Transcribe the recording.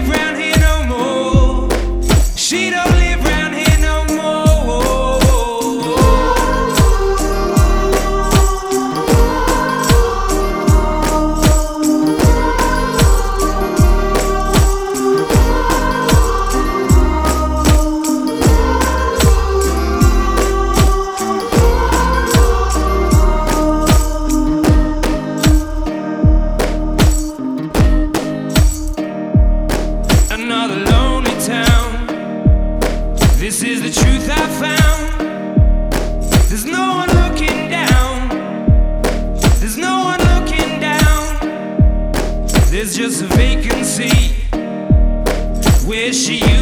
round here no more. She don't live round here no more. Another lonely town. This is the truth I found. There's no one looking down. There's no one looking down. There's just a vacancy where she used